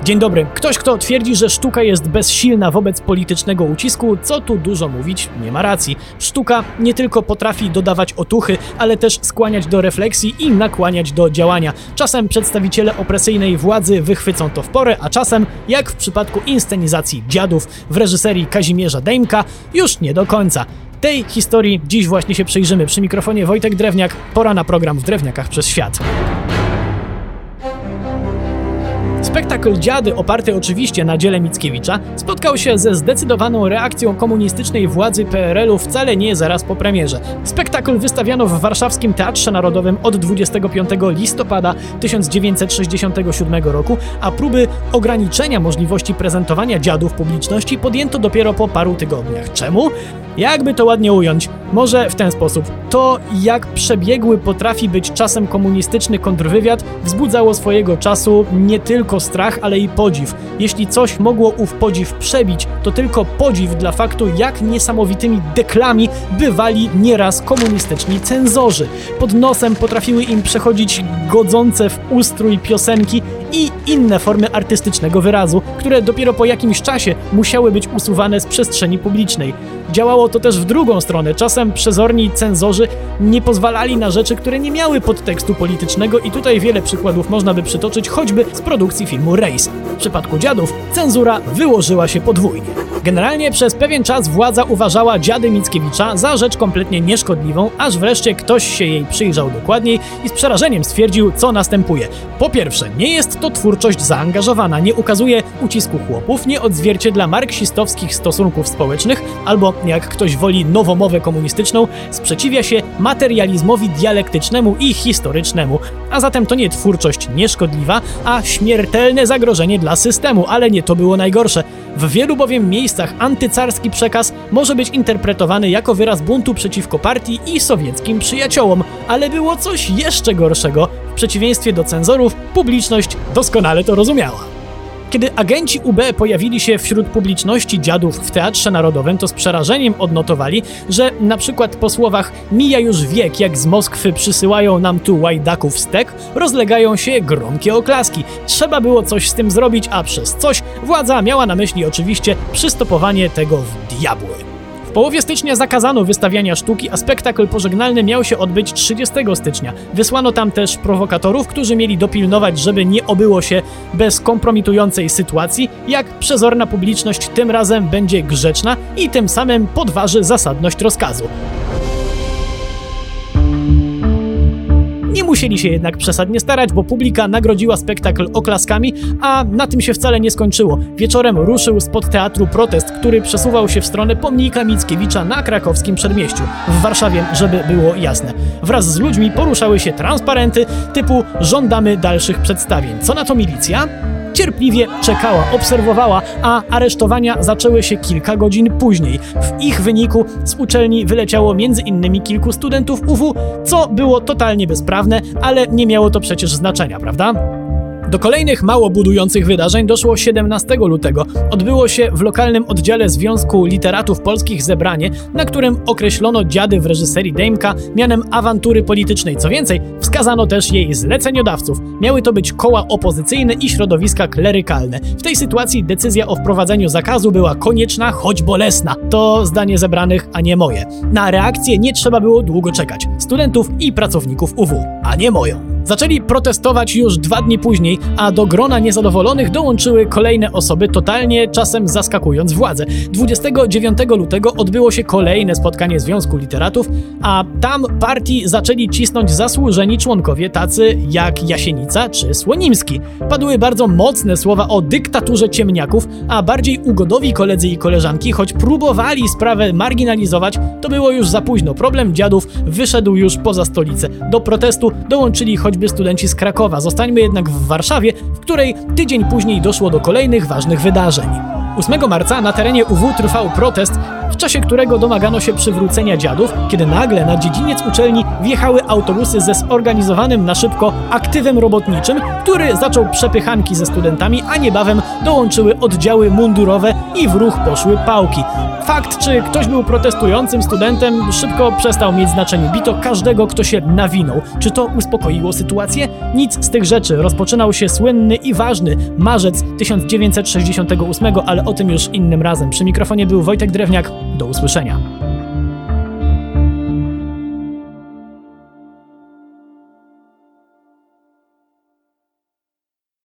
Dzień dobry. Ktoś, kto twierdzi, że sztuka jest bezsilna wobec politycznego ucisku, co tu dużo mówić, nie ma racji. Sztuka nie tylko potrafi dodawać otuchy, ale też skłaniać do refleksji i nakłaniać do działania. Czasem przedstawiciele opresyjnej władzy wychwycą to w porę, a czasem, jak w przypadku inscenizacji Dziadów w reżyserii Kazimierza Dejmka, już nie do końca. Tej historii dziś właśnie się przyjrzymy. Przy mikrofonie Wojtek Drewniak, pora na program W Drewniakach przez świat. Spektakl Dziady, oparty oczywiście na dziele Mickiewicza, spotkał się ze zdecydowaną reakcją komunistycznej władzy PRL-u wcale nie zaraz po premierze. Spektakl wystawiano w Warszawskim Teatrze Narodowym od 25 listopada 1967 roku, a próby ograniczenia możliwości prezentowania Dziadów publiczności podjęto dopiero po paru tygodniach. Czemu? Jakby to ładnie ująć? Może w ten sposób. To, jak przebiegły potrafi być czasem komunistyczny kontrwywiad, wzbudzało swojego czasu nie tylko strach, ale i podziw. Jeśli coś mogło ów podziw przebić, to tylko podziw dla faktu, jak niesamowitymi deklami bywali nieraz komunistyczni cenzorzy. Pod nosem potrafiły im przechodzić godzące w ustrój piosenki i inne formy artystycznego wyrazu, które dopiero po jakimś czasie musiały być usuwane z przestrzeni publicznej. Działało to też w drugą stronę. Czasem przezorni cenzorzy nie pozwalali na rzeczy, które nie miały podtekstu politycznego i tutaj wiele przykładów można by przytoczyć, choćby z produkcji filmu Rejs. W przypadku Dziadów cenzura wyłożyła się podwójnie. Generalnie przez pewien czas władza uważała Dziady Mickiewicza za rzecz kompletnie nieszkodliwą, aż wreszcie ktoś się jej przyjrzał dokładniej i z przerażeniem stwierdził, co następuje. Po pierwsze, nie jest to twórczość zaangażowana, nie ukazuje ucisku chłopów, nie odzwierciedla marksistowskich stosunków społecznych, albo, jak ktoś woli nowomowę komunistyczną, sprzeciwia się materializmowi dialektycznemu i historycznemu. A zatem to nie twórczość nieszkodliwa, a śmiertelne zagrożenie dla systemu, ale nie to było najgorsze. W wielu bowiem miejscach antycarski przekaz może być interpretowany jako wyraz buntu przeciwko partii i sowieckim przyjaciołom, ale było coś jeszcze gorszego. W przeciwieństwie do cenzorów, publiczność doskonale to rozumiała. Kiedy agenci UB pojawili się wśród publiczności Dziadów w Teatrze Narodowym, to z przerażeniem odnotowali, że na przykład po słowach „mija już wiek, jak z Moskwy przysyłają nam tu łajdaków stek”, rozlegają się gromkie oklaski. Trzeba było coś z tym zrobić, a przez coś władza miała na myśli oczywiście przystopowanie tego w diabły. W połowie stycznia zakazano wystawiania sztuki, a spektakl pożegnalny miał się odbyć 30 stycznia. Wysłano tam też prowokatorów, którzy mieli dopilnować, żeby nie obyło się bez kompromitującej sytuacji, jak przezorna publiczność tym razem będzie grzeczna i tym samym podważy zasadność rozkazu. Nie musieli się jednak przesadnie starać, bo publika nagrodziła spektakl oklaskami, a na tym się wcale nie skończyło. Wieczorem ruszył spod teatru protest, który przesuwał się w stronę pomnika Mickiewicza na krakowskim Przedmieściu. W Warszawie, żeby było jasne. Wraz z ludźmi poruszały się transparenty typu „Żądamy dalszych przedstawień”. Co na to milicja? Cierpliwie czekała, obserwowała, a aresztowania zaczęły się kilka godzin później. W ich wyniku z uczelni wyleciało m.in. kilku studentów UW, co było totalnie bezprawne, ale nie miało to przecież znaczenia, prawda? Do kolejnych mało budujących wydarzeń doszło 17 lutego. Odbyło się w lokalnym oddziale Związku Literatów Polskich zebranie, na którym określono Dziady w reżyserii Dejmka mianem awantury politycznej. Co więcej, wskazano też jej zleceniodawców. Miały to być koła opozycyjne i środowiska klerykalne. W tej sytuacji decyzja o wprowadzeniu zakazu była konieczna, choć bolesna. To zdanie zebranych, a nie moje. Na reakcję nie trzeba było długo czekać. Studentów i pracowników UW, a nie moją. Zaczęli protestować już 2 dni później, a do grona niezadowolonych dołączyły kolejne osoby, totalnie czasem zaskakując władzę. 29 lutego odbyło się kolejne spotkanie Związku Literatów, a tam partii zaczęli cisnąć zasłużeni członkowie tacy jak Jasienica czy Słonimski. Padły bardzo mocne słowa o dyktaturze ciemniaków, a bardziej ugodowi koledzy i koleżanki, choć próbowali sprawę marginalizować, to było już za późno. Problem Dziadów wyszedł już poza stolicę. Do protestu dołączyli choćby studenci z Krakowa. Zostańmy jednak w Warszawie, w której tydzień później doszło do kolejnych ważnych wydarzeń. 8 marca na terenie UW trwał protest w czasie którego domagano się przywrócenia dziadów, kiedy nagle na dziedziniec uczelni wjechały autobusy ze zorganizowanym na szybko aktywem robotniczym, który zaczął przepychanki ze studentami, a niebawem dołączyły oddziały mundurowe i w ruch poszły pałki. Fakt, czy ktoś był protestującym studentem, szybko przestał mieć znaczenie. Bito każdego, kto się nawinął. Czy to uspokoiło sytuację? Nic z tych rzeczy. Rozpoczynał się słynny i ważny marzec 1968, ale o tym już innym razem. Przy mikrofonie był Wojtek Drewniak. Do usłyszenia.